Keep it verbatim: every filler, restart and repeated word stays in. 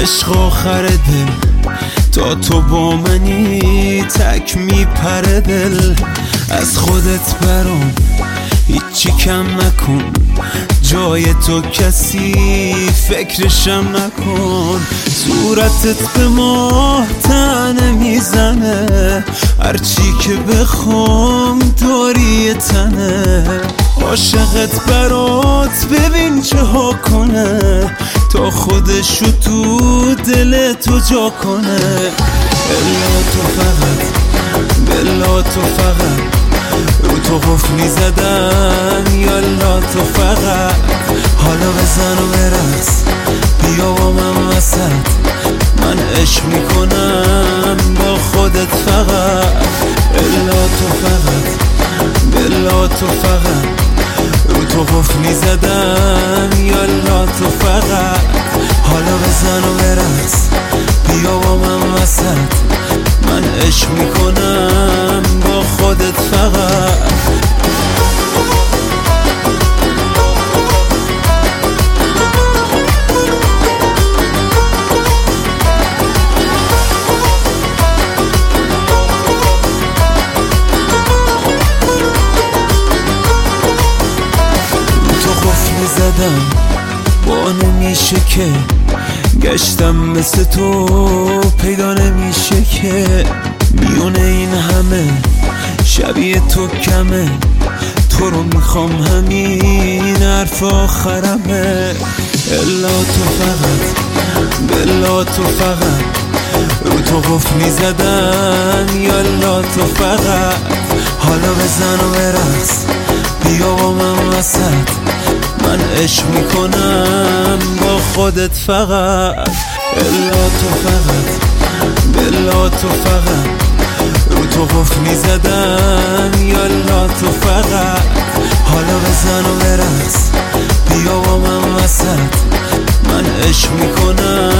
عشق آخر دل تا تو با منی تک میپره دل. از خودت برام هیچی کم نکن، جای تو کسی فکرشم نکن. صورتت به ماه تنه میزنه، هرچی که بخوام داری تنه. عاشقت برات ببین چه ها کنه، تا خودشو تو دل تو جا کنه. الا تو فقط، بلا تو فقط رو تو قفلی زدن. یالا تو فقط حالا بزن و برقص، بیا با من وسط، من عشق میکنم با خودت فقط. الا تو فقط، بلا تو فقط رو تو قفلی زدن. یالا تو فقط حالا بزن و برقص، بیا با من وسط، من عشق میکنم با خودت فقط. زدم با نمیشه که گشتم مثل تو پیدا نمیشه که. میونه این همه شبیه تو کمه، تو رو میخوام همین حرف آخرمه. الا تو فقط، بلا تو فقط رو تو قفلی زدن. یالا تو فقط حالا بزن و برقص، بیا با من وسط، من عشق میکنم با خودت فقط. الا تو فقط، بلا تو فقط رو تو قفلی زدن. یالا تو فقط حالا بزن و برقص، بیا با من وسط، من عشق میکنم